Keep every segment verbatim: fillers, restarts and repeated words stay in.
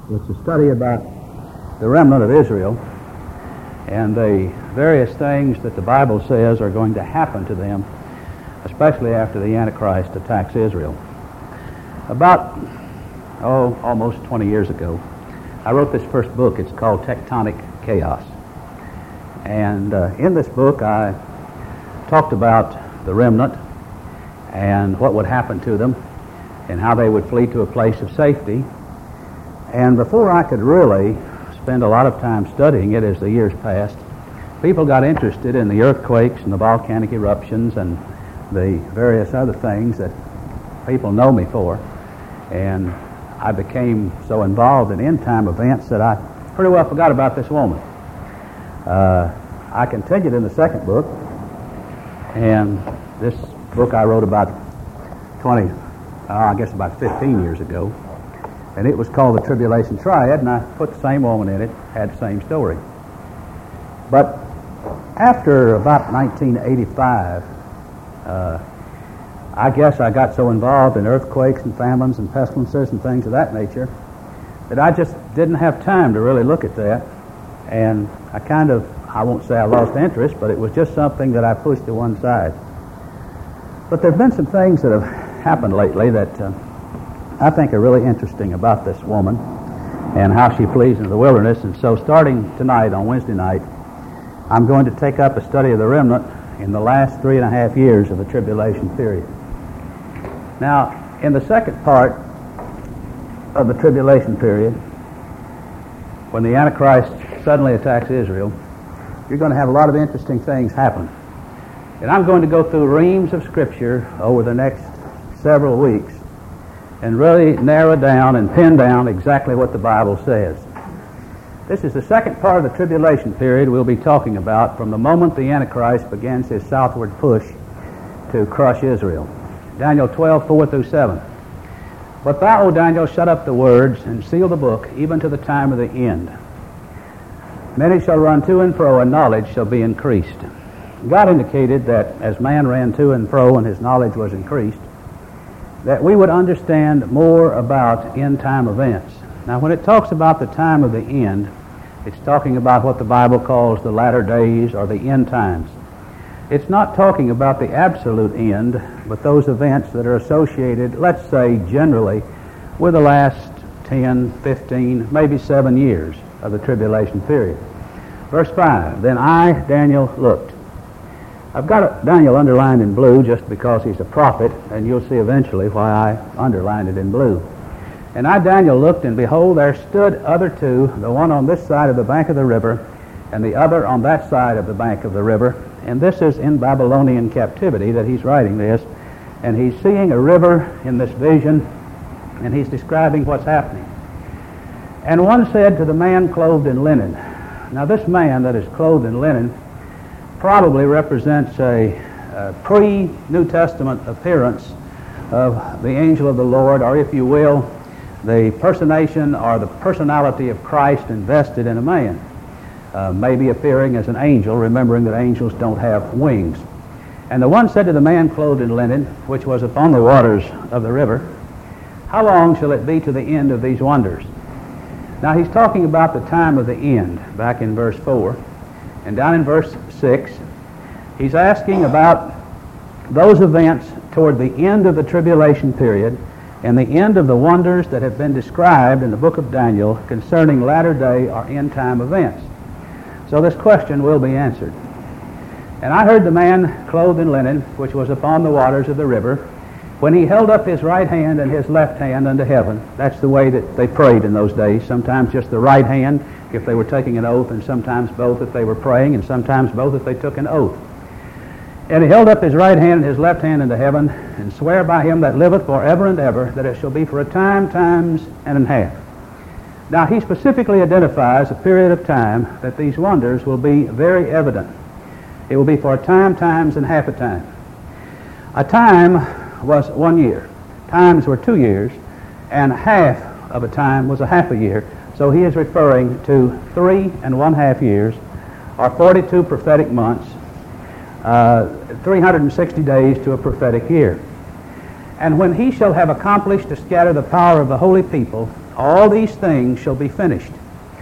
It's a study about the remnant of Israel and the various things that the Bible says are going to happen to them, especially after the Antichrist attacks Israel. About, oh, almost twenty years ago, I wrote this first book. It's called Tectonic Chaos. And uh, in this book, I talked about the remnant and what would happen to them and how they would flee to a place of safety. And before I could really spend a lot of time studying it as the years passed, people got interested in the earthquakes and the volcanic eruptions and the various other things that people know me for. And I became so involved in end-time events that I pretty well forgot about this woman. Uh, I continued in the second book, and this book I wrote about twenty, uh, I guess about fifteen years ago, and it was called The Tribulation Triad, and I put the same woman in it, had the same story. But after about nineteen eighty-five, uh, I guess I got so involved in earthquakes and famines and pestilences and things of that nature that I just didn't have time to really look at that, and I kind of, I won't say I lost interest, but it was just something that I pushed to one side. But there have been some things that have happened lately that uh, I think are really interesting about this woman and how she flees into the wilderness. And so starting tonight on Wednesday night, I'm going to take up a study of the remnant in the last three and a half years of the tribulation period. Now, in the second part of the tribulation period, when the Antichrist suddenly attacks Israel, you're going to have a lot of interesting things happen. And I'm going to go through reams of Scripture over the next several weeks and really narrow down and pin down exactly what the Bible says. This is the second part of the tribulation period we'll be talking about from the moment the Antichrist begins his southward push to crush Israel. Daniel twelve, four through seven. But thou, O Daniel, shut up the words and seal the book, even to the time of the end. Many shall run to and fro, and knowledge shall be increased. God indicated that as man ran to and fro and his knowledge was increased, that we would understand more about end-time events. Now, when it talks about the time of the end, it's talking about what the Bible calls the latter days or the end times. It's not talking about the absolute end, but those events that are associated, let's say generally, with the last ten, fifteen, maybe seven years of the tribulation period. Verse five, then I, Daniel, looked. I've got Daniel underlined in blue just because he's a prophet, and you'll see eventually why I underlined it in blue. And I, Daniel, looked, and behold, there stood other two, the one on this side of the bank of the river, and the other on that side of the bank of the river. And this is in Babylonian captivity that he's writing this. And he's seeing a river in this vision, and he's describing what's happening. And one said to the man clothed in linen. Now this man that is clothed in linen probably represents a, a pre-New Testament appearance of the angel of the Lord, or if you will, the personation or the personality of Christ invested in a man. Uh, maybe appearing as an angel, remembering that angels don't have wings. And the one said to the man clothed in linen, which was upon the waters of the river, how long shall it be to the end of these wonders? Now he's talking about the time of the end, back in verse four. And down in verse six, he's asking about those events toward the end of the tribulation period and the end of the wonders that have been described in the book of Daniel concerning latter-day or end-time events. So this question will be answered. And I heard the man clothed in linen, which was upon the waters of the river, when he held up his right hand and his left hand unto heaven. That's the way that they prayed in those days. Sometimes just the right hand if they were taking an oath, and sometimes both if they were praying, and sometimes both if they took an oath. And he held up his right hand and his left hand unto heaven, and sware by him that liveth for ever and ever, that it shall be for a time, times, and an half. Now, he specifically identifies a period of time that these wonders will be very evident. It will be for a time, times, and half a time. A time was one year. Times were two years, and half of a time was a half a year. So he is referring to three and one half years, or forty-two prophetic months, uh, three hundred sixty days to a prophetic year. And when he shall have accomplished to scatter the power of the holy people all these things shall be finished.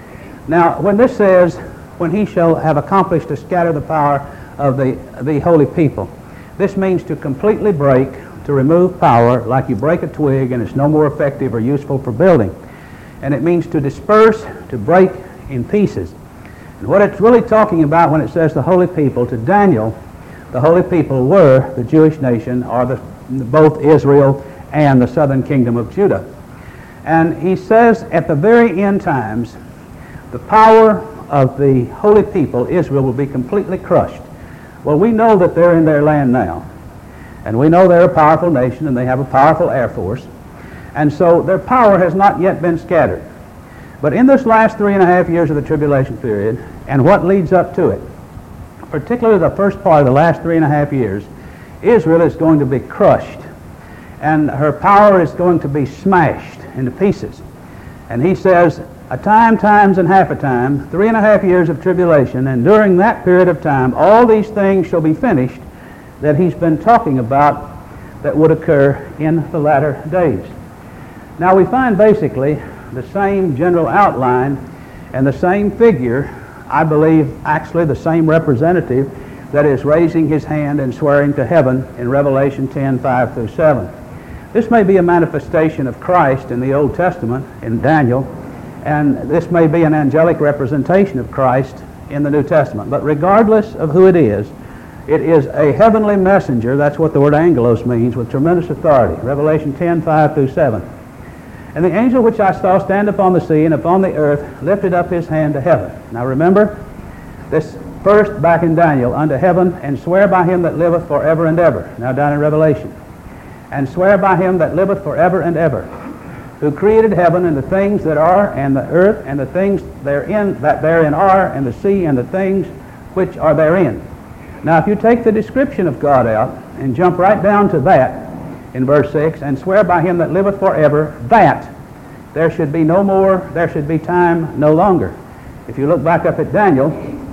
Now, when this says, when he shall have accomplished to scatter the power of the, the holy people, this means to completely break, to remove power, like you break a twig and it's no more effective or useful for building. And it means to disperse, to break in pieces. And what it's really talking about when it says the holy people, to Daniel, the holy people were the Jewish nation, or the, both Israel and the southern kingdom of Judah. And he says at the very end times, the power of the holy people, Israel, will be completely crushed. Well, we know that they're in their land now. And we know they're a powerful nation and they have a powerful air force. And so their power has not yet been scattered. But in this last three and a half years of the tribulation period, and what leads up to it, particularly the first part of the last three and a half years, Israel is going to be crushed. And her power is going to be smashed into pieces. And he says, a time, times, and half a time, three and a half years of tribulation, and during that period of time, all these things shall be finished that he's been talking about that would occur in the latter days. Now we find basically the same general outline and the same figure, I believe actually the same representative that is raising his hand and swearing to heaven in Revelation ten, five through seven. This may be a manifestation of Christ in the Old Testament, in Daniel, and this may be an angelic representation of Christ in the New Testament. But regardless of who it is, it is a heavenly messenger, that's what the word angelos means, with tremendous authority. Revelation ten, five through seven. And the angel which I saw stand upon the sea and upon the earth lifted up his hand to heaven. Now remember, this first back in Daniel, unto heaven, and swear by him that liveth forever and ever. Now down in Revelation. And swear by him that liveth forever and ever, who created heaven and the things that are, and the earth and the things therein that therein are, and the sea and the things which are therein. Now if you take the description of God out and jump right down to that in verse six, and swear by him that liveth forever, that there should be no more, there should be time no longer. If you look back up at Daniel,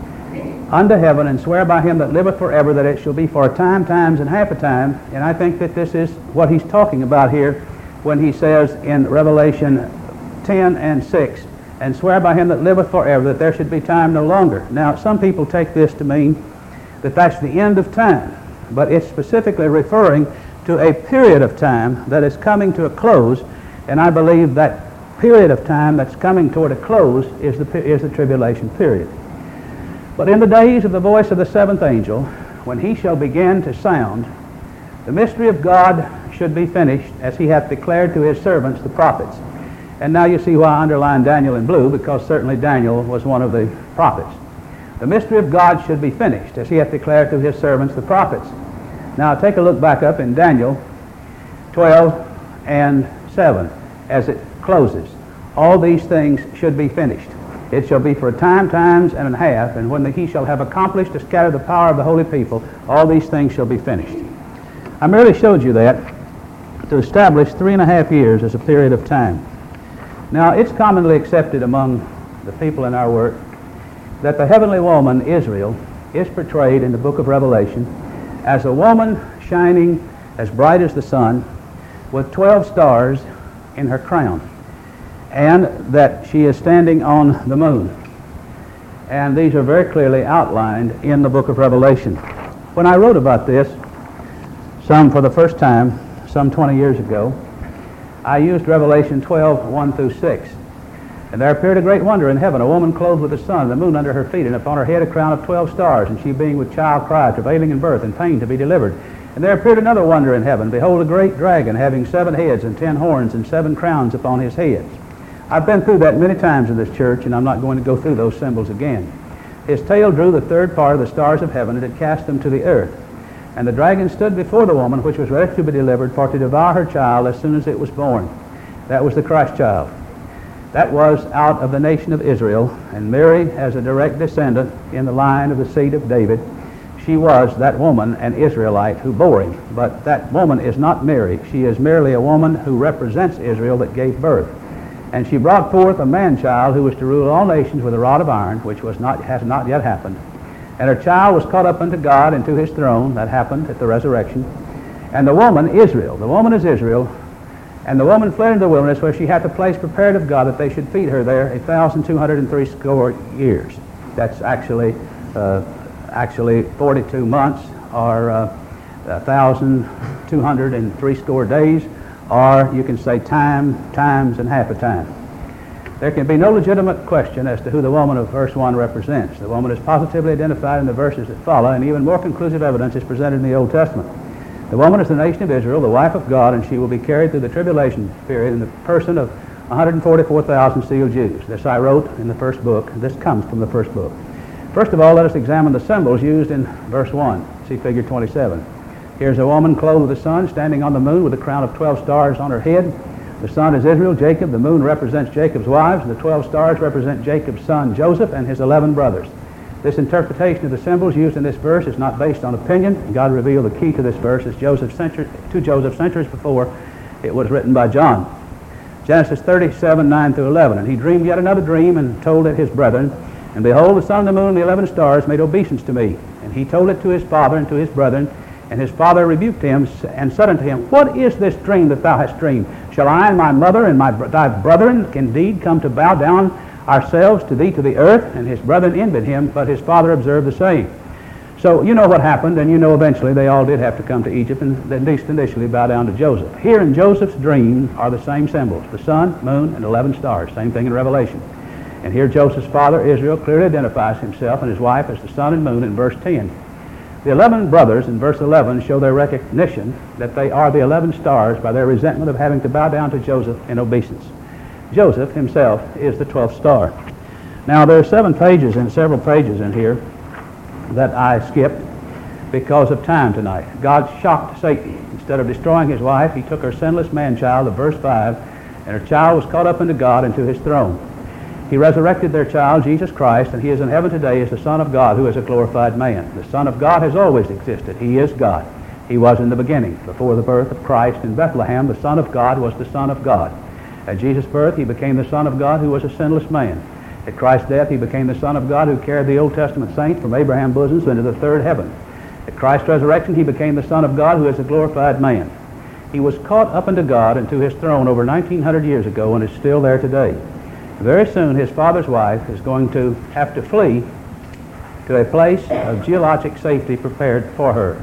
unto heaven, and swear by him that liveth forever, that it shall be for a time, times, and half a time. And I think that this is what he's talking about here when he says in Revelation ten and six, and swear by him that liveth forever, that there should be time no longer. Now some people take this to mean that that's the end of time, but it's specifically referring to a period of time that is coming to a close, and I believe that period of time that's coming toward a close is the, is the tribulation period. But in the days of the voice of the seventh angel, when he shall begin to sound, the mystery of God should be finished, as he hath declared to his servants the prophets. And now you see why I underlined Daniel in blue, because certainly Daniel was one of the prophets. The mystery of God should be finished, as he hath declared to his servants the prophets. Now take a look back up in Daniel twelve and seven as it closes. All these things should be finished. It shall be for a time, times, and a half, and when the, he shall have accomplished to scatter the power of the holy people, all these things shall be finished. I merely showed you that to establish three and a half years as a period of time. Now it's commonly accepted among the people in our work that the heavenly woman, Israel, is portrayed in the book of Revelation as a woman shining as bright as the sun with twelve stars in her crown, and that she is standing on the moon. And these are very clearly outlined in the book of Revelation. When I wrote about this, some for the first time, some twenty years ago, I used Revelation twelve, one through six. And there appeared a great wonder in heaven, a woman clothed with the sun, and the moon under her feet, and upon her head a crown of twelve stars, and she being with child cried, travailing in birth, and pain to be delivered. And there appeared another wonder in heaven, behold, a great dragon, having seven heads and ten horns, and seven crowns upon his heads. I've been through that many times in this church, and I'm not going to go through those symbols again. His tail drew the third part of the stars of heaven, and had cast them to the earth. And the dragon stood before the woman, which was ready to be delivered, for to devour her child as soon as it was born. That was the Christ child. That was out of the nation of Israel, and Mary, as a direct descendant in the line of the seed of David, she was that woman, an Israelite, who bore him. But that woman is not Mary. She is merely a woman who represents Israel that gave birth. And she brought forth a man-child who was to rule all nations with a rod of iron, which was not, has not yet happened. And her child was caught up unto God and to his throne. That happened at the resurrection. And the woman, Israel, the woman is Israel, And the woman fled into the wilderness, where she had the place prepared of God that they should feed her there a thousand two hundred and three score years. That's actually uh, actually forty-two months, or uh, a thousand two hundred and three score days, or you can say time, times, and half a time. There can be no legitimate question as to who the woman of verse one represents. The woman is positively identified in the verses that follow, and even more conclusive evidence is presented in the Old Testament. The woman is the nation of Israel, the wife of God, and she will be carried through the tribulation period in the person of one hundred forty-four thousand sealed Jews. This I wrote in the first book. This comes from the first book. First of all, let us examine the symbols used in verse one. See figure twenty-seven. Here's a woman clothed with the sun, standing on the moon with a crown of twelve stars on her head. The sun is Israel, Jacob. The moon represents Jacob's wives. The twelve stars represent Jacob's son Joseph and his eleven brothers. This interpretation of the symbols used in this verse is not based on opinion. God revealed the key to this verse as Joseph century, to Joseph centuries before it was written by John. Genesis thirty-seven, nine through eleven. And he dreamed yet another dream and told it his brethren. And behold, the sun and the moon and the eleven stars made obeisance to me. And he told it to his father and to his brethren. And his father rebuked him and said unto him, What is this dream that thou hast dreamed? Shall I and my mother and my thy brethren indeed come to bow down ourselves to thee to the earth? And his brethren envied him, but his father observed the same. So you know what happened, and you know eventually they all did have to come to Egypt, and at least initially bow down to Joseph. Here in Joseph's dream are the same symbols, the sun, moon, and eleven stars. Same thing in Revelation. And here Joseph's father, Israel, clearly identifies himself and his wife as the sun and moon in verse ten. The eleven brothers in verse eleven show their recognition that they are the eleven stars by their resentment of having to bow down to Joseph in obeisance. Joseph himself is the twelfth star. Now there are seven pages and several pages in here that I skipped because of time tonight. God shocked Satan. Instead of destroying his wife, he took her sinless man-child of verse five, and her child was caught up into God and to his throne. He resurrected their child, Jesus Christ, and he is in heaven today as the Son of God, who is a glorified man. The Son of God has always existed. He is God. He was in the beginning. Before the birth of Christ in Bethlehem, the Son of God was the Son of God. At Jesus' birth, he became the Son of God, who was a sinless man. At Christ's death, he became the Son of God, who carried the Old Testament saints from Abraham's bosoms into the third heaven. At Christ's resurrection, he became the Son of God, who is a glorified man. He was caught up into God and to his throne over nineteen hundred years ago and is still there today. Very soon, his father's wife is going to have to flee to a place of geologic safety prepared for her.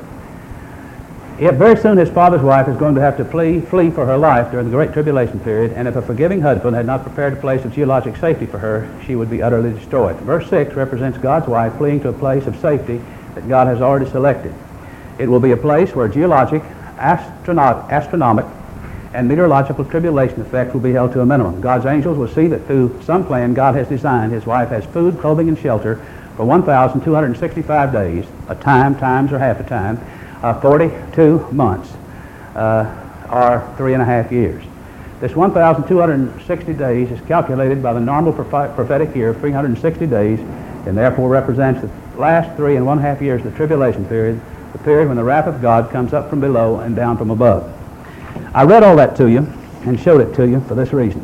Yet very soon, his father's wife is going to have to flee, flee for her life during the Great Tribulation period, and if a forgiving husband had not prepared a place of geologic safety for her, she would be utterly destroyed. Verse six represents God's wife fleeing to a place of safety that God has already selected. It will be a place where geologic, astronaut, astronomic, and meteorological tribulation effects will be held to a minimum. God's angels will see that through some plan God has designed, his wife has food, clothing, and shelter for one thousand two hundred sixty-five days, a time, times, or half a time, uh, forty-two months, uh, or three and a half years. This one thousand two hundred sixty days is calculated by the normal prophetic year of three hundred sixty days, and therefore represents the last three and one half years of the tribulation period, the period when the wrath of God comes up from below and down from above. I read all that to you and showed it to you for this reason.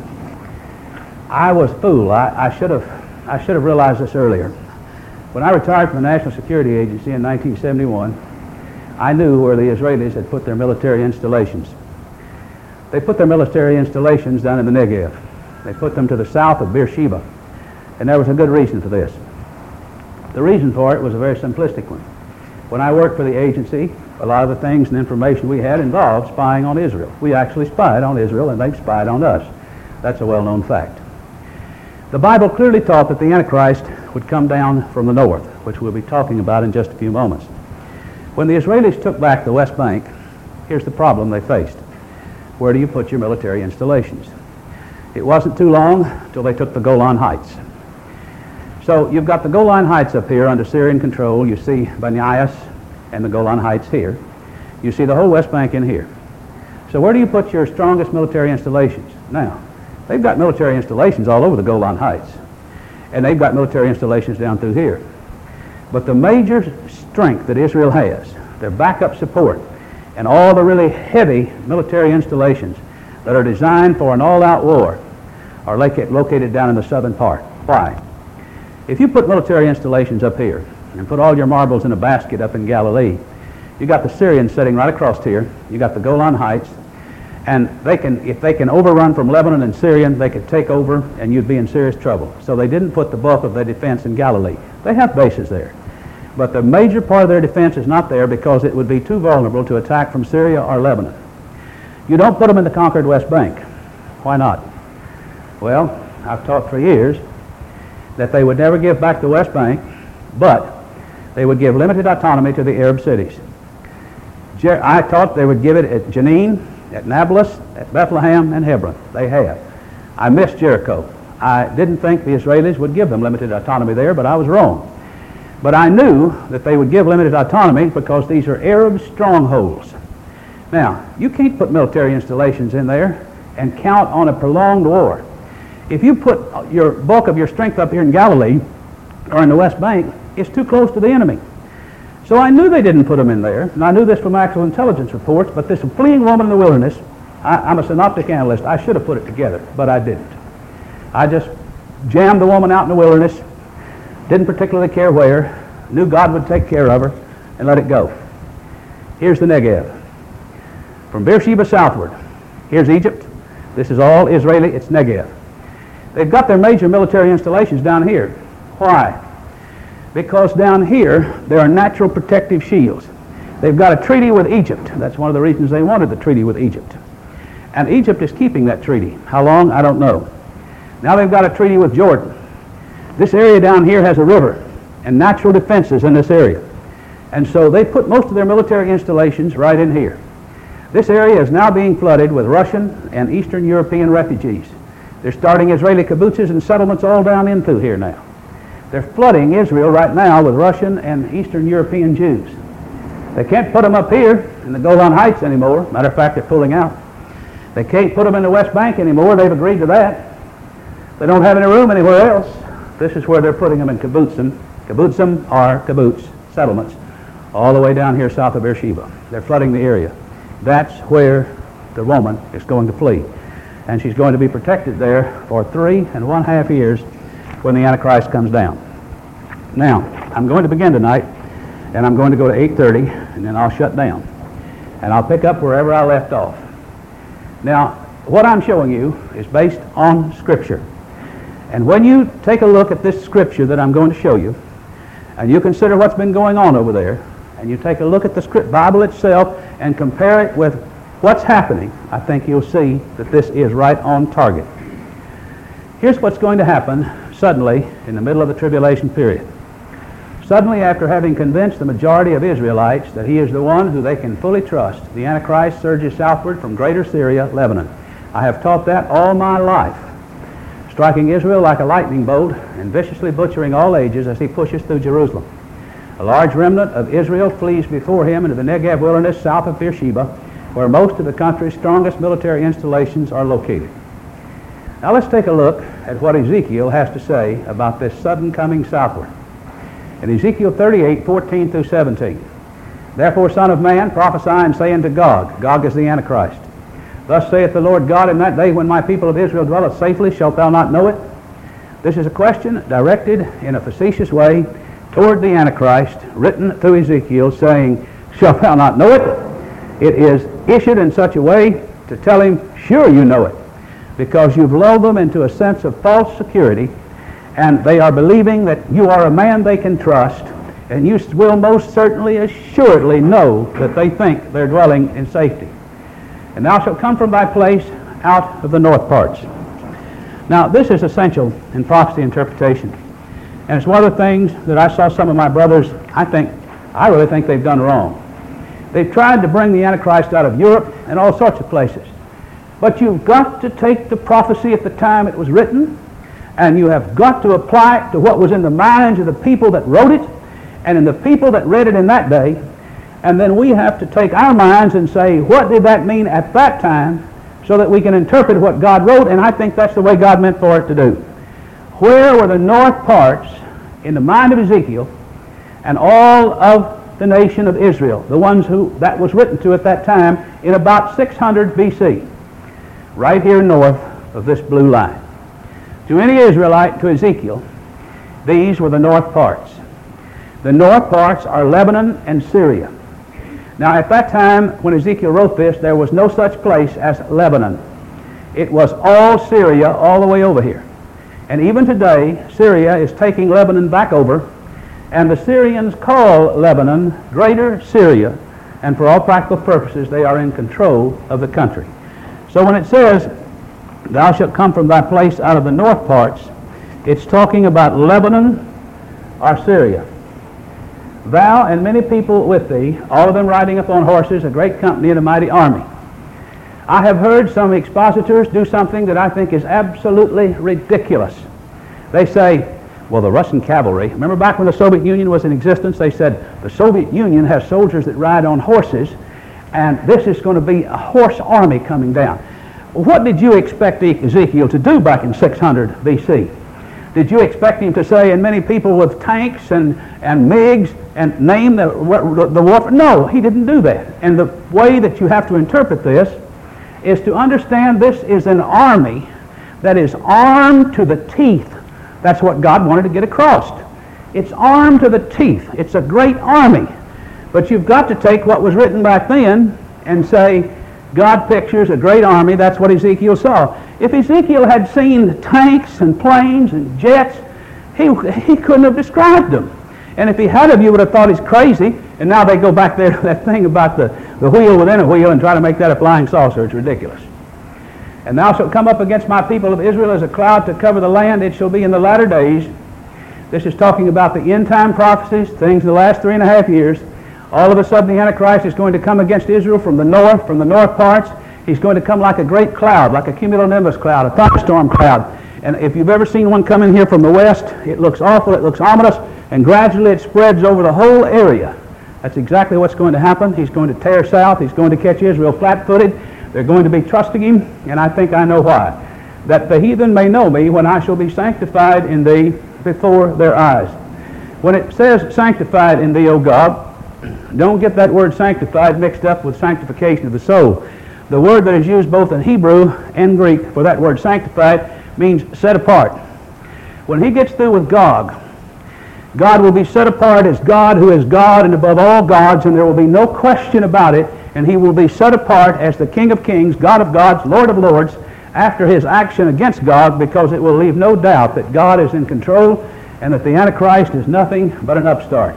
I was a fool. I, I should have I should have realized this earlier. When I retired from the National Security Agency in nineteen seventy-one, I knew where the Israelis had put their military installations. They put their military installations down in the Negev. They put them to the south of Beersheba, and there was a good reason for this. The reason for it was a very simplistic one. When I worked for the agency, a lot of the things and information we had involved spying on Israel. We actually spied on Israel, and they spied on us. That's a well-known fact. The Bible clearly taught that the Antichrist would come down from the north, which we'll be talking about in just a few moments. When the Israelis took back the West Bank, here's the problem they faced. Where do you put your military installations? It wasn't too long until they took the Golan Heights. So you've got the Golan Heights up here under Syrian control. You see Banias and the Golan Heights here. You see the whole West Bank in here. So where do you put your strongest military installations? Now, they've got military installations all over the Golan Heights, and they've got military installations down through here. But the major strength that Israel has, their backup support, and all the really heavy military installations that are designed for an all-out war are located down in the southern part. Why? If you put military installations up here and put all your marbles in a basket up in Galilee, you got the Syrians sitting right across here, you got the Golan Heights, And they can, if they can overrun from Lebanon and Syria, they could take over and you'd be in serious trouble. So they didn't put the bulk of their defense in Galilee. They have bases there. But the major part of their defense is not there because it would be too vulnerable to attack from Syria or Lebanon. You don't put them in the conquered West Bank. Why not? Well, I've taught for years that they would never give back the West Bank, but they would give limited autonomy to the Arab cities. Jer- I taught they would give it at Jenin, at Nablus, at Bethlehem, and Hebron. They have. I missed Jericho. I didn't think the Israelis would give them limited autonomy there, but I was wrong. But I knew that they would give limited autonomy because these are Arab strongholds. Now, you can't put military installations in there and count on a prolonged war. If you put your bulk of your strength up here in Galilee or in the West Bank, it's too close to the enemy. So I knew they didn't put them in there, and I knew this from actual intelligence reports, but this fleeing woman in the wilderness, I, I'm a synoptic analyst, I should have put it together, but I didn't. I just jammed the woman out in the wilderness, didn't particularly care where, knew God would take care of her, and let it go. Here's the Negev. From Beersheba southward, here's Egypt. This is all Israeli, it's Negev. They've got their major military installations down here. Why? Because down here, there are natural protective shields. They've got a treaty with Egypt. That's one of the reasons they wanted the treaty with Egypt. And Egypt is keeping that treaty. How long? I don't know. Now they've got a treaty with Jordan. This area down here has a river and natural defenses in this area. And so they put most of their military installations right in here. This area is now being flooded with Russian and Eastern European refugees. They're starting Israeli kibbutzes and settlements all down in through here now. They're flooding Israel right now with Russian and Eastern European Jews. They can't put them up here in the Golan Heights anymore. Matter of fact, they're pulling out. They can't put them in the West Bank anymore. They've agreed to that. They don't have any room anywhere else. This is where they're putting them in kibbutzim. Kibbutzim are kibbutz settlements all the way down here south of Beersheba. They're flooding the area. That's where the woman is going to flee. And she's going to be protected there for three and one half years when the Antichrist comes down. Now, I'm going to begin tonight, and I'm going to go to eight thirty, and then I'll shut down. And I'll pick up wherever I left off. Now, what I'm showing you is based on Scripture. And when you take a look at this Scripture that I'm going to show you, and you consider what's been going on over there, and you take a look at the script, Bible itself and compare it with what's happening, I think you'll see that this is right on target. Here's what's going to happen suddenly in the middle of the tribulation period. Suddenly, after having convinced the majority of Israelites that he is the one who they can fully trust, the Antichrist surges southward from greater Syria, Lebanon. I have taught that all my life, striking Israel like a lightning bolt and viciously butchering all ages as he pushes through Jerusalem. A large remnant of Israel flees before him into the Negev wilderness south of Beersheba, where most of the country's strongest military installations are located. Now let's take a look at what Ezekiel has to say about this sudden coming southward. In Ezekiel thirty-eight, fourteen through seventeen, "Therefore, Son of man, prophesy and say unto Gog," Gog is the Antichrist, "Thus saith the Lord God, in that day when my people of Israel dwelleth safely, shalt thou not know it?" This is a question directed in a facetious way toward the Antichrist, written through Ezekiel, saying, "Shalt thou not know it?" It is issued in such a way to tell him, sure you know it, because you've lulled them into a sense of false security, and they are believing that you are a man they can trust, and you will most certainly, assuredly know that they think they're dwelling in safety. "And thou shalt come from thy place out of the north parts." Now, this is essential in prophecy interpretation. And it's one of the things that I saw some of my brothers, I think, I really think they've done wrong. They've tried to bring the Antichrist out of Europe and all sorts of places. But you've got to take the prophecy at the time it was written, and you have got to apply it to what was in the minds of the people that wrote it, and in the people that read it in that day. And then we have to take our minds and say, what did that mean at that time, so that we can interpret what God wrote, and I think that's the way God meant for it to do. Where were the north parts in the mind of Ezekiel and all of the nation of Israel, the ones who that was written to at that time in about six hundred B C, right here north of this blue line? To any Israelite, to Ezekiel, these were the north parts. The north parts are Lebanon and Syria. Now, at that time, when Ezekiel wrote this, there was no such place as Lebanon. It was all Syria all the way over here. And even today, Syria is taking Lebanon back over, and the Syrians call Lebanon Greater Syria, and for all practical purposes, they are in control of the country. So when it says, thou shalt come from thy place out of the north parts, it's talking about Lebanon or Syria. Thou and many people with thee, all of them riding upon horses, a great company and a mighty army. I have heard some expositors do something that I think is absolutely ridiculous. They say, well, the Russian cavalry, remember back when the Soviet Union was in existence, they said the Soviet Union has soldiers that ride on horses, and this is going to be a horse army coming down. Well, what did you expect Ezekiel to do back in six hundred B C? Did you expect him to say, and many people with tanks and, and MiGs, and name the, the warfare? No, he didn't do that. And the way that you have to interpret this is to understand this is an army that is armed to the teeth. That's what God wanted to get across. It's armed to the teeth. It's a great army. But you've got to take what was written back then and say, God pictures a great army. That's what Ezekiel saw. If Ezekiel had seen tanks and planes and jets, he, he couldn't have described them. And if he had of you would have thought he's crazy. And now they go back there to that thing about the, the wheel within a wheel and try to make that a flying saucer. It's ridiculous. And thou shalt come up against my people of Israel as a cloud to cover the land. It shall be in the latter days. This is talking about the end time prophecies, things in the last three and a half years. All of a sudden the Antichrist is going to come against Israel from the north, from the north parts. He's going to come like a great cloud, like a cumulonimbus cloud, a thunderstorm cloud. And if you've ever seen one come in here from the west, it looks awful, it looks ominous, and gradually it spreads over the whole area. That's exactly what's going to happen. He's going to tear south. He's going to catch Israel flat-footed. They're going to be trusting him, and I think I know why. That the heathen may know me when I shall be sanctified in thee before their eyes. When it says sanctified in thee, O God, don't get that word sanctified mixed up with sanctification of the soul. The word that is used both in Hebrew and Greek for that word sanctified means set apart. When he gets through with Gog, God will be set apart as God who is God and above all gods, and there will be no question about it, and he will be set apart as the King of kings, God of gods, Lord of lords, after his action against Gog, because it will leave no doubt that God is in control and that the Antichrist is nothing but an upstart.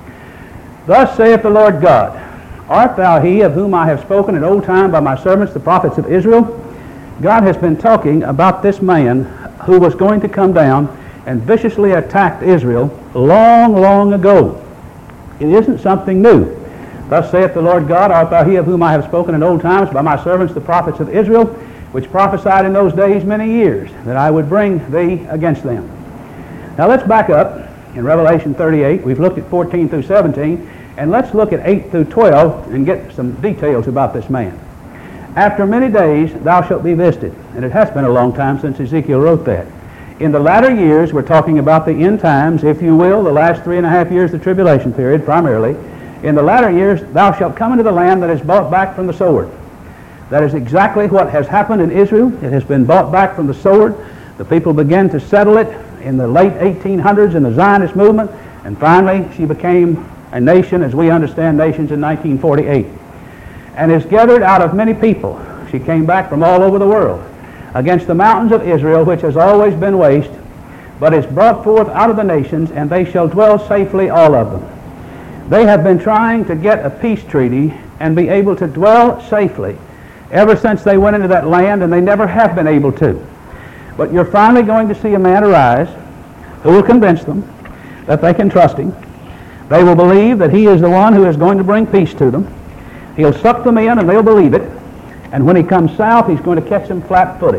Thus saith the Lord God, art thou he of whom I have spoken in old time by my servants the prophets of Israel? God has been talking about this man who was going to come down and viciously attacked Israel long, long ago. It isn't something new. Thus saith the Lord God, art thou he of whom I have spoken in old times by my servants the prophets of Israel, which prophesied in those days many years, that I would bring thee against them. Now let's back up in Revelation thirty-eight. We've looked at fourteen through seventeen, and let's look at eight through twelve and get some details about this man. After many days thou shalt be visited, and it has been a long time since Ezekiel wrote that. In the latter years, we're talking about the end times, if you will, the last three and a half years of the tribulation period primarily. In the latter years thou shalt come into the land that is bought back from the sword. That is exactly what has happened in Israel. It has been bought back from the sword. The people began to settle it in the late eighteen hundreds in the Zionist movement, and finally she became a nation as we understand nations in nineteen forty-eight, and is gathered out of many people. She came back from all over the world against the mountains of Israel, which has always been waste, but is brought forth out of the nations, and they shall dwell safely, all of them. They have been trying to get a peace treaty and be able to dwell safely ever since they went into that land, and they never have been able to. But you're finally going to see a man arise who will convince them that they can trust him. They will believe that he is the one who is going to bring peace to them. He'll suck them in and they'll believe it. And when he comes south, he's going to catch them flat-footed.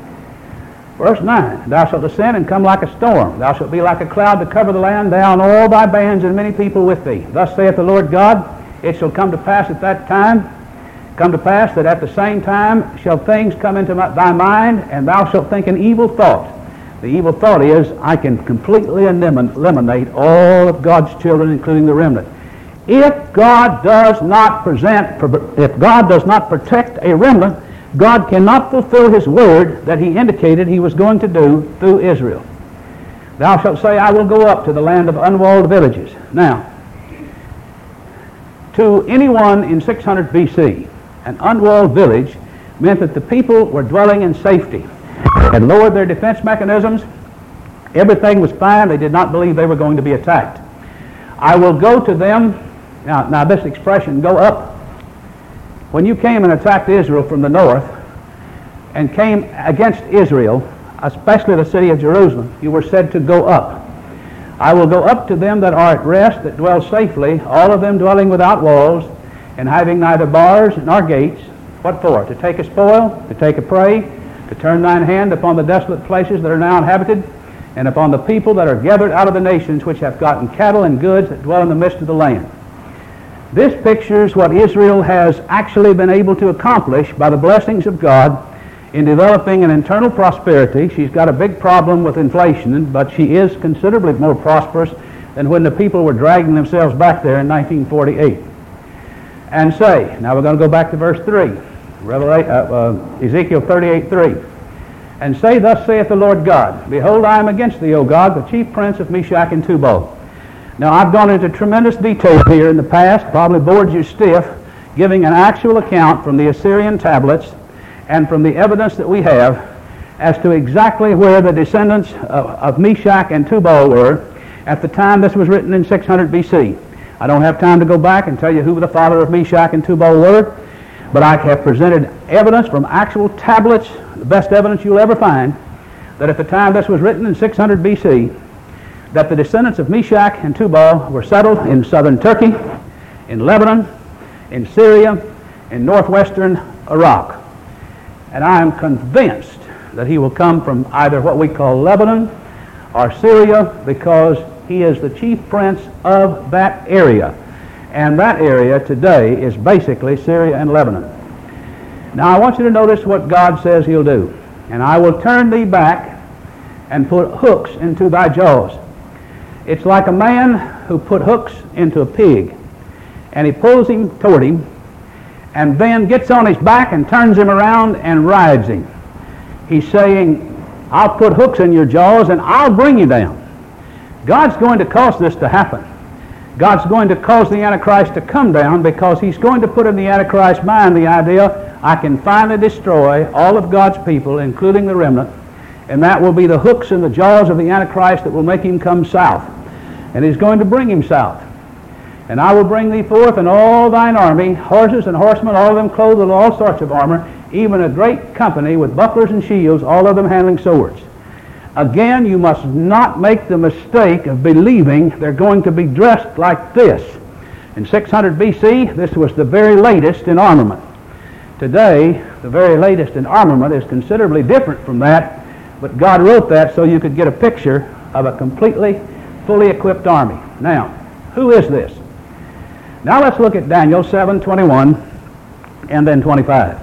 Verse nine, thou shalt ascend and come like a storm. Thou shalt be like a cloud to cover the land, thou and all thy bands and many people with thee. Thus saith the Lord God, it shall come to pass at that time, come to pass that at the same time shall things come into my, thy mind, and thou shalt think an evil thought. The evil thought is, I can completely eliminate all of God's children, including the remnant. If God does not present, if God does not protect a remnant, God cannot fulfill his word that he indicated he was going to do through Israel. Thou shalt say, I will go up to the land of unwalled villages. Now, To anyone in six hundred B C, an unwalled village meant that the people were dwelling in safety. They had lowered their defense mechanisms. Everything was fine. They did not believe they were going to be attacked. I will go to them. Now, now this expression, go up. When you came and attacked Israel from the north and came against Israel, especially the city of Jerusalem, you were said to go up. I will go up to them that are at rest, that dwell safely, all of them dwelling without walls, and having neither bars nor gates. What for? To take a spoil, to take a prey, to turn thine hand upon the desolate places that are now inhabited, and upon the people that are gathered out of the nations, which have gotten cattle and goods that dwell in the midst of the land. This pictures what Israel has actually been able to accomplish by the blessings of God in developing an internal prosperity. She's got a big problem with inflation, but she is considerably more prosperous than when the people were dragging themselves back there in nineteen forty-eight. And say, now we're going to go back to verse three, Revelation, uh, uh, Ezekiel thirty-eight three. And say, thus saith the Lord God, behold, I am against thee, O God, the chief prince of Meshach and Tubal. Now, I've gone into tremendous detail here in the past, probably bored you stiff, giving an actual account from the Assyrian tablets and from the evidence that we have as to exactly where the descendants of, of Meshach and Tubal were at the time this was written in six hundred B C. I don't have time to go back and tell you who the father of Meshach and Tubal were, but I have presented evidence from actual tablets, the best evidence you'll ever find, that at the time this was written in six hundred B C, that the descendants of Meshach and Tubal were settled in southern Turkey, in Lebanon, in Syria, in northwestern Iraq. And I am convinced that he will come from either what we call Lebanon or Syria, because he is the chief prince of that area. And that area today is basically Syria and Lebanon. Now I want you to notice what God says he'll do. And I will turn thee back and put hooks into thy jaws. It's like a man who put hooks into a pig, and he pulls him toward him, and then gets on his back and turns him around and rides him. He's saying, I'll put hooks in your jaws and I'll bring you down. God's going to cause this to happen. God's going to cause the Antichrist to come down, because he's going to put in the Antichrist's mind the idea, I can finally destroy all of God's people, including the remnant, and that will be the hooks in the jaws of the Antichrist that will make him come south. And he's going to bring him south. And I will bring thee forth and all thine army, horses and horsemen, all of them clothed with all sorts of armor, even a great company with bucklers and shields, all of them handling swords. Again, you must not make the mistake of believing they're going to be dressed like this. In six hundred B C, this was the very latest in armament. Today, the very latest in armament is considerably different from that, but God wrote that so you could get a picture of a completely, fully equipped army. Now, who is this? Now let's look at Daniel seven twenty-one and then twenty-five.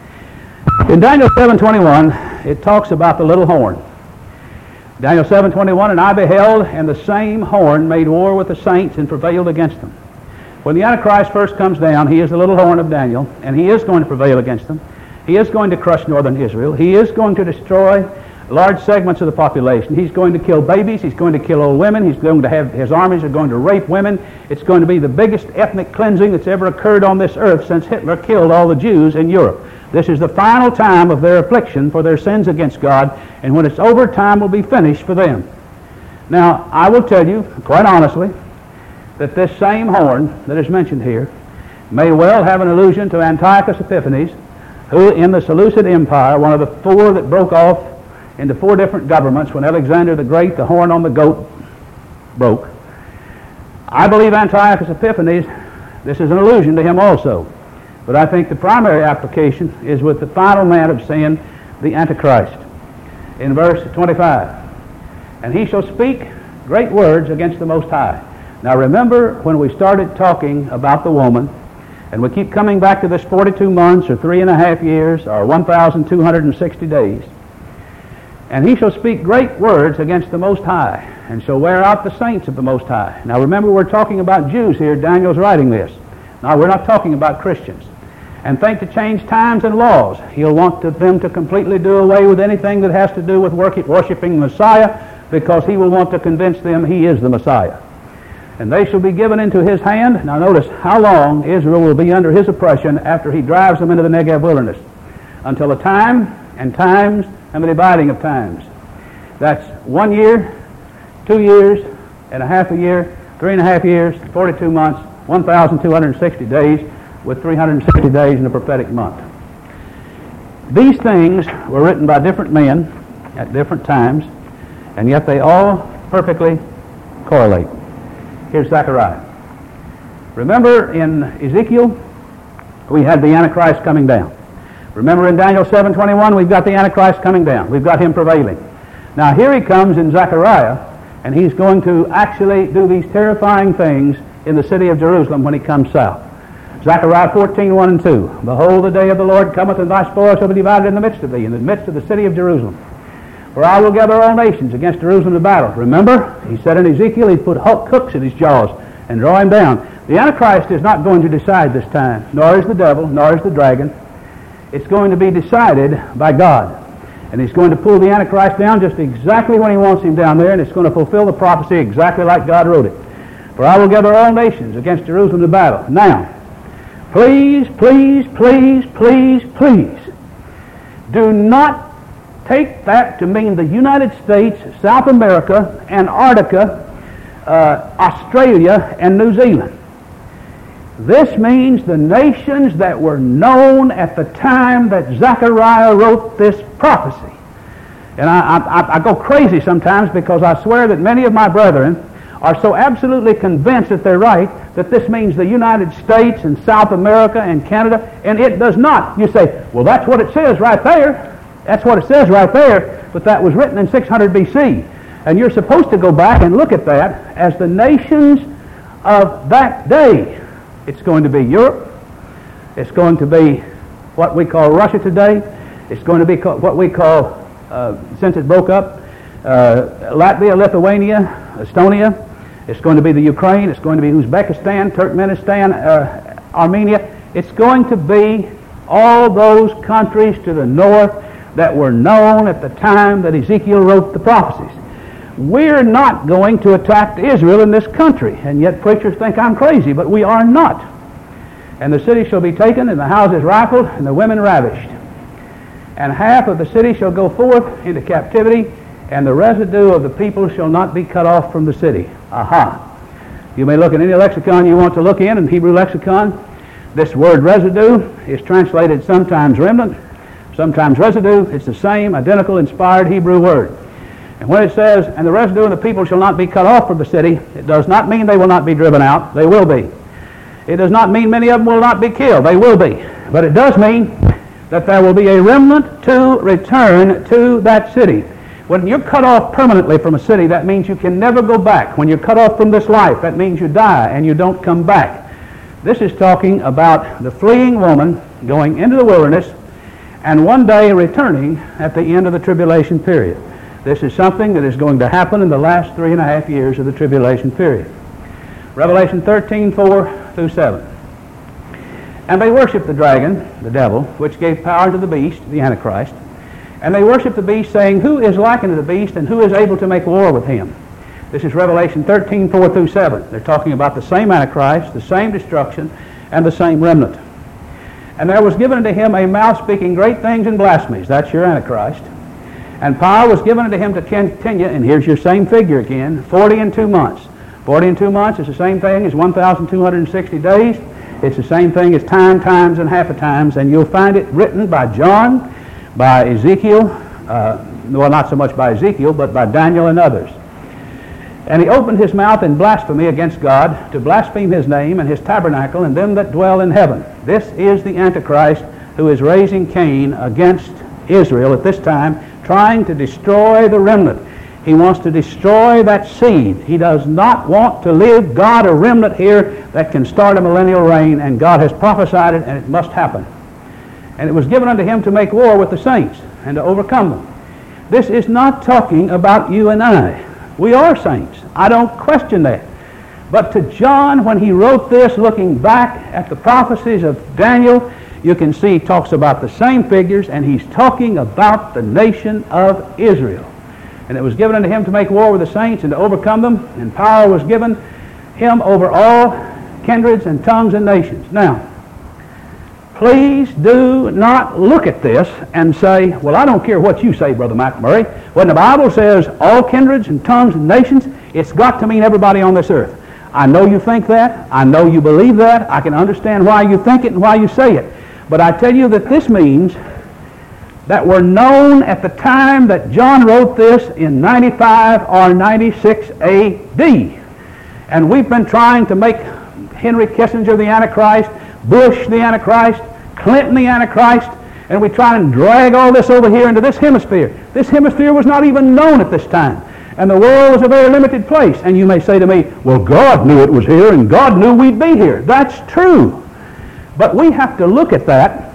In Daniel seven twenty-one, it talks about the little horn. Daniel seven twenty-one, and I beheld, and the same horn made war with the saints and prevailed against them. When the Antichrist first comes down, he is the little horn of Daniel, and he is going to prevail against them. He is going to crush northern Israel. He is going to destroy large segments of the population. He's going to kill babies. He's going to kill old women. He's going to have, his armies are going to rape women. It's going to be the biggest ethnic cleansing that's ever occurred on this earth since Hitler killed all the Jews in Europe. This is the final time of their affliction for their sins against God, and when it's over, time will be finished for them. Now, I will tell you, quite honestly, that this same horn that is mentioned here may well have an allusion to Antiochus Epiphanes, who in the Seleucid Empire, one of the four that broke off into four different governments when Alexander the Great, the horn on the goat, broke. I believe Antiochus Epiphanes, this is an allusion to him also. But I think the primary application is with the final man of sin, the Antichrist. In verse twenty-five, and he shall speak great words against the Most High. Now remember when we started talking about the woman, and we keep coming back to this forty-two months or three and a half years or one thousand two hundred sixty days. And he shall speak great words against the Most High, and shall wear out the saints of the Most High. Now remember, we're talking about Jews here. Daniel's writing this. Now we're not talking about Christians. And think to change times and laws. He'll want to, them to completely do away with anything that has to do with worship, worshiping the Messiah, because he will want to convince them he is the Messiah. and they shall be given into his hand. Now notice how long Israel will be under his oppression after he drives them into the Negev wilderness. Until a time and times and the dividing of times. That's one year, two years, and a half a year, three and a half years, forty-two months, one thousand two hundred sixty days, with three hundred sixty days in a prophetic month. These things were written by different men at different times, and yet they all perfectly correlate. Here's Zechariah. Remember in Ezekiel, we had the Antichrist coming down. Remember in Daniel seven twenty-one, we've got the Antichrist coming down. We've got him prevailing. Now here he comes in Zechariah, and he's going to actually do these terrifying things in the city of Jerusalem when he comes south. Zechariah fourteen, one and two. Behold, the day of the Lord cometh, and thy spoil shall be divided in the midst of thee, in the midst of the city of Jerusalem. For I will gather all nations against Jerusalem to battle. Remember, he said in Ezekiel, he'd put hooks in his jaws and draw him down. The Antichrist is not going to decide this time, nor is the devil, nor is the dragon. It's going to be decided by God. And he's going to pull the Antichrist down just exactly when he wants him down there, and it's going to fulfill the prophecy exactly like God wrote it. For I will gather all nations against Jerusalem to battle. Now, please, please, please, please, please, do not take that to mean the United States, South America, Antarctica, uh, Australia, and New Zealand. This means the nations that were known at the time that Zechariah wrote this prophecy. And I, I, I go crazy sometimes because I swear that many of my brethren are so absolutely convinced that they're right that this means the United States and South America and Canada, and it does not. You say, well, that's what it says right there. That's what it says right there, but that was written in six hundred B C. And you're supposed to go back and look at that as the nations of that day. It's going to be Europe. It's going to be what we call Russia today. It's going to be what we call, uh, since it broke up, uh, Latvia, Lithuania, Estonia. It's going to be the Ukraine. It's going to be Uzbekistan, Turkmenistan, uh, Armenia. It's going to be all those countries to the north that were known at the time that Ezekiel wrote the prophecies. We're not going to attack Israel in this country, and yet preachers think I'm crazy, but we are not. And the city shall be taken, and the houses rifled, and the women ravished. And half of the city shall go forth into captivity, and the residue of the people shall not be cut off from the city. Aha. You may look at any lexicon you want to look in, in Hebrew lexicon. This word residue is translated sometimes remnant, sometimes residue. It's the same identical inspired Hebrew word. And when it says, and the residue of the people shall not be cut off from the city, it does not mean they will not be driven out. They will be. It does not mean many of them will not be killed. They will be. But it does mean that there will be a remnant to return to that city. When you're cut off permanently from a city, that means you can never go back. When you're cut off from this life, that means you die and you don't come back. This is talking about the fleeing woman going into the wilderness and one day returning at the end of the tribulation period. This is something that is going to happen in the last three and a half years of the tribulation period. Revelation thirteen, four through seven. And they worshiped the dragon, the devil, which gave power to the beast, the Antichrist. And they worshiped the beast, saying, who is like unto the beast, and who is able to make war with him? This is Revelation thirteen, four through seven. They're talking about the same Antichrist, the same destruction, and the same remnant. And there was given unto him a mouth speaking great things and blasphemies. That's your Antichrist. And power was given unto him to continue, and here's your same figure again, forty and two months. Forty and two months is the same thing as one thousand two hundred sixty days. It's the same thing as time, times, and half a times, and you'll find it written by John, by Ezekiel, uh, well, not so much by Ezekiel, but by Daniel and others. And he opened his mouth in blasphemy against God, to blaspheme his name and his tabernacle and them that dwell in heaven. This is the Antichrist who is raising Cain against Israel at this time, trying to destroy the remnant. He wants to destroy that seed. He does not want to live God a remnant here that can start a millennial reign, and God has prophesied it, and it must happen. And it was given unto him to make war with the saints and to overcome them. This is not talking about you and I. We are saints. I don't question that. But to John, when he wrote this, looking back at the prophecies of Daniel, you can see he talks about the same figures, and he's talking about the nation of Israel. And it was given unto him to make war with the saints and to overcome them, and power was given him over all kindreds and tongues and nations. Now, please do not look at this and say, well, I don't care what you say, Brother McMurray. When the Bible says all kindreds and tongues and nations, it's got to mean everybody on this earth. I know you think that. I know you believe that. I can understand why you think it and why you say it. But I tell you that this means that were known at the time that John wrote this in ninety-five or ninety-six A D. And we've been trying to make Henry Kissinger the Antichrist, Bush the Antichrist, Clinton the Antichrist, and we try and drag all this over here into this hemisphere. This hemisphere was not even known at this time. And the world was a very limited place. And you may say to me, well, God knew it was here and God knew we'd be here. That's true. But we have to look at that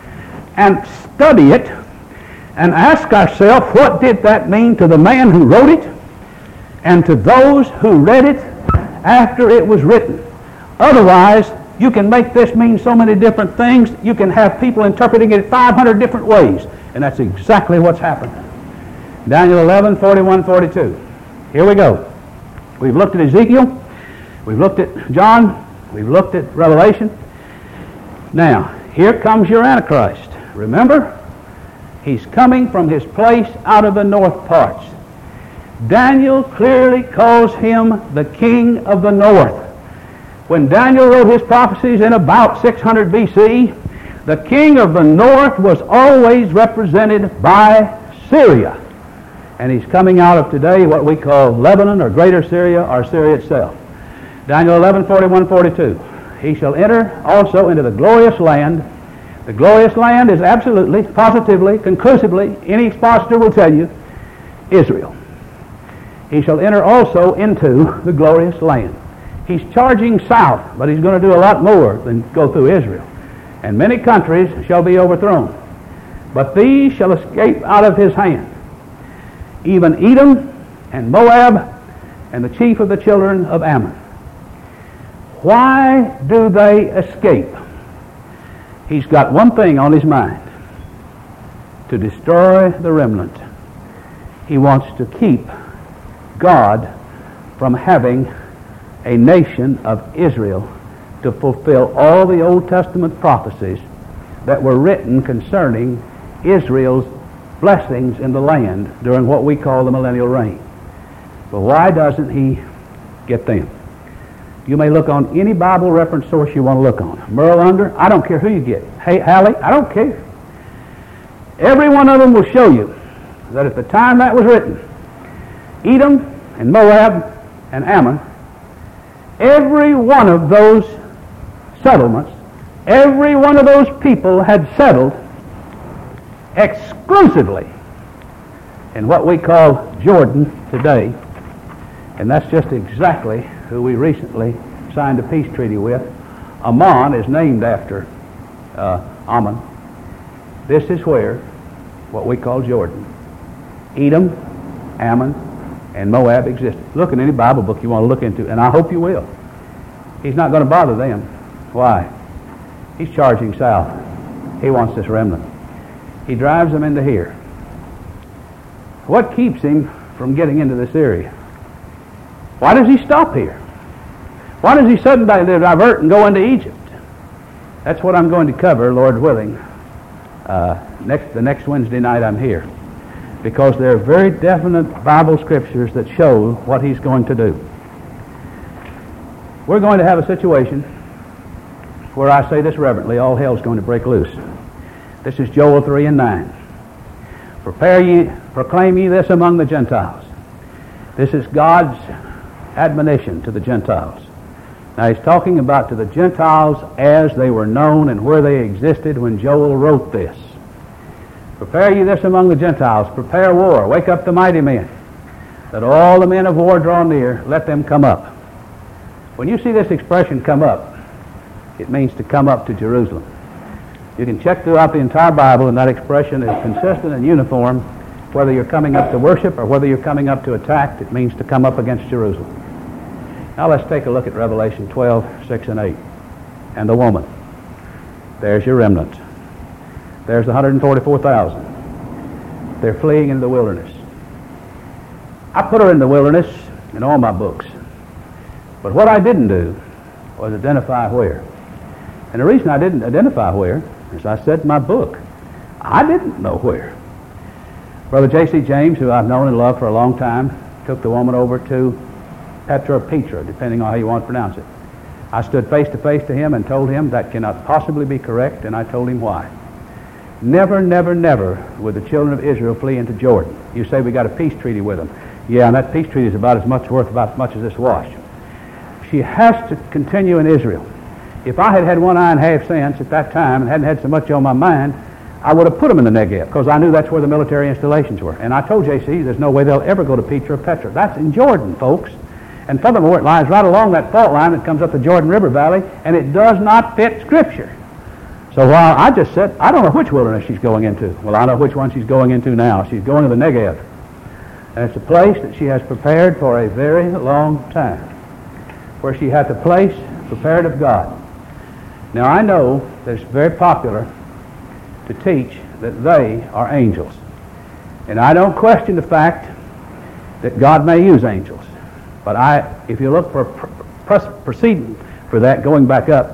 and study it and ask ourselves, what did that mean to the man who wrote it and to those who read it after it was written? Otherwise, you can make this mean so many different things. You can have people interpreting it five hundred different ways. And that's exactly what's happened. Daniel eleven, forty-one, forty-two. Here we go. We've looked at Ezekiel. We've looked at John. We've looked at Revelation. Now, here comes your Antichrist. Remember? He's coming from his place out of the north parts. Daniel clearly calls him the king of the north. When Daniel wrote his prophecies in about six hundred B C, the king of the north was always represented by Syria. And he's coming out of today what we call Lebanon or Greater Syria or Syria itself. Daniel eleven, forty-one, forty-two. He shall enter also into the glorious land. The glorious land is absolutely, positively, conclusively, any expositor will tell you, Israel. He shall enter also into the glorious land. He's charging south, but he's going to do a lot more than go through Israel. And many countries shall be overthrown. But these shall escape out of his hand. Even Edom and Moab and the chief of the children of Ammon. Why do they escape? He's got one thing on his mind. To destroy the remnant. He wants to keep God from having a nation of Israel to fulfill all the Old Testament prophecies that were written concerning Israel's blessings in the land during what we call the millennial reign. But why doesn't he get them? You may look on any Bible reference source you want to look on. Merle Unger, I don't care who you get. Hey, Halley, I don't care. Every one of them will show you that at the time that was written, Edom and Moab and Ammon, every one of those settlements, every one of those people had settled exclusively in what we call Jordan today. And that's just exactly who we recently signed a peace treaty with. Ammon is named after uh, Ammon. This is where what we call Jordan, Edom, Ammon, and Moab existed. Look in any Bible book you want to look into, and I hope you will. He's not going to bother them. Why? He's charging south. He wants this remnant. He drives them into here. What keeps him from getting into this area? Why does he stop here? Why does he suddenly divert and go into Egypt? That's what I'm going to cover, Lord willing, uh, next the next Wednesday night I'm here. Because there are very definite Bible scriptures that show what he's going to do. We're going to have a situation where I say this reverently, all hell's going to break loose. This is Joel three and nine. Prepare ye, proclaim ye this among the Gentiles. This is God's admonition to the Gentiles. Now he's talking about to the Gentiles as they were known and where they existed when Joel wrote this. Prepare ye this among the Gentiles. Prepare war. Wake up the mighty men. That all the men of war draw near. Let them come up. When you see this expression come up, it means to come up to Jerusalem. You can check throughout the entire Bible and that expression is consistent and uniform. Whether you're coming up to worship or whether you're coming up to attack, it means to come up against Jerusalem. Now let's take a look at Revelation twelve, six and eight. And the woman. There's your remnant. There's the one hundred forty-four thousand. They're fleeing into the wilderness. I put her in the wilderness in all my books But what I didn't do was identify where. And the reason I didn't identify where is I said in my book, I didn't know where. Brother J C James, who I've known and loved for a long time, took the woman over to Petra or Petra, depending on how you want to pronounce it. I stood face to face to him and told him that cannot possibly be correct, and I told him why. Never, never, never would the children of Israel flee into Jordan. You say we got a peace treaty with them. Yeah, and that peace treaty is about as much worth about as much as this wash. She has to continue in Israel. If I had had one eye and half sense at that time and hadn't had so much on my mind, I would have put them in the Negev, because I knew that's where the military installations were. And I told J C, there's no way they'll ever go to Petra or Petra. That's in Jordan, folks. And furthermore, it lies right along that fault line that comes up the Jordan River Valley, and it does not fit Scripture. So while I just said, I don't know which wilderness she's going into. Well, I know which one she's going into now. She's going to the Negev. And it's a place that she has prepared for a very long time, where she had the place prepared of God. Now, I know that it's very popular to teach that they are angels. And I don't question the fact that God may use angels. But I, if you look for pr- proceeding for that, going back up,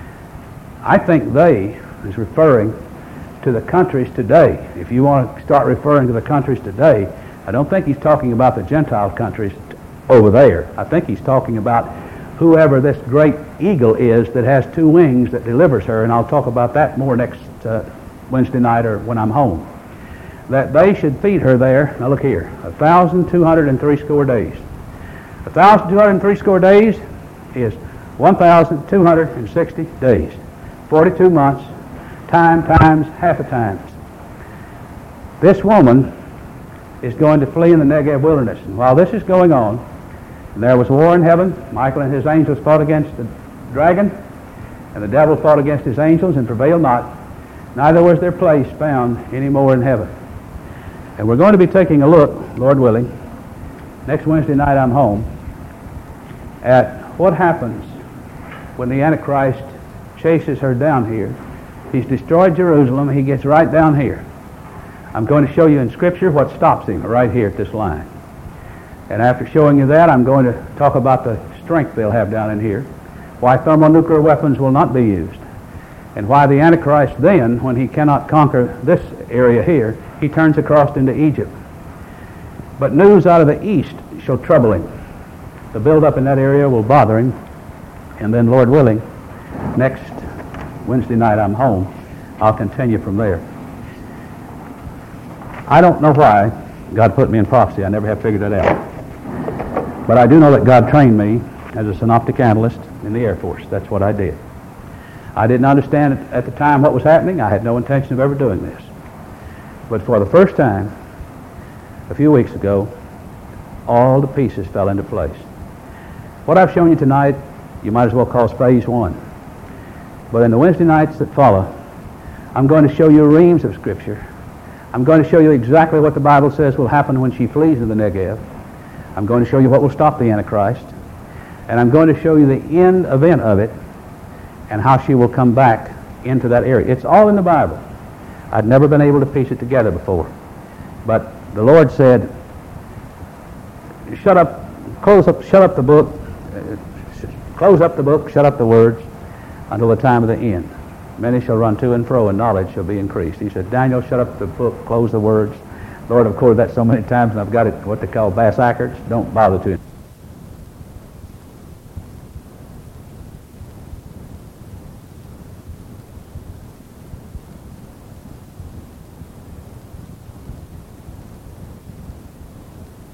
I think they is referring to the countries today. If you want to start referring to the countries today, I don't think he's talking about the Gentile countries over there. I think he's talking about whoever this great eagle is that has two wings that delivers her, and I'll talk about that more next uh, Wednesday night or when I'm home. That they should feed her there, now look here, a thousand two hundred and three score days. A thousand two hundred and three score days is one thousand two hundred and sixty days. Forty-two months, time times half a times. This woman is going to flee in the Negev wilderness. And while this is going on, and there was war in heaven, Michael and his angels fought against the dragon, and the devil fought against his angels and prevailed not. Neither was their place found any more in heaven. And we're going to be taking a look, Lord willing, next Wednesday night I'm home, at what happens when the Antichrist chases her down here. He's destroyed Jerusalem. He gets right down here. I'm going to show you in Scripture what stops him right here at this line. And after showing you that, I'm going to talk about the strength they'll have down in here, why thermonuclear weapons will not be used, and why the Antichrist then, when he cannot conquer this area here, he turns across into Egypt. But news out of the east shall trouble him. The build-up in that area will bother him, and then, Lord willing, next Wednesday night I'm home, I'll continue from there. I don't know why God put me in prophecy. I never have figured that out. But I do know that God trained me as a synoptic analyst in the Air Force. That's what I did. I didn't understand at the time what was happening. I had no intention of ever doing this. But for the first time, a few weeks ago, all the pieces fell into place. What I've shown you tonight, you might as well call phase one. But in the Wednesday nights that follow, I'm going to show you reams of Scripture. I'm going to show you exactly what the Bible says will happen when she flees in the Negev. I'm going to show you what will stop the Antichrist. And I'm going to show you the end event of it and how she will come back into that area. It's all in the Bible. I'd never been able to piece it together before. But the Lord said, shut up, close up, shut up the book, uh, close up the book, shut up the words until the time of the end. Many shall run to and fro, and knowledge shall be increased. He said, Daniel, shut up the book, close the words. Lord, I've quoted that so many times, and I've got it, what they call bass backwards. Don't bother to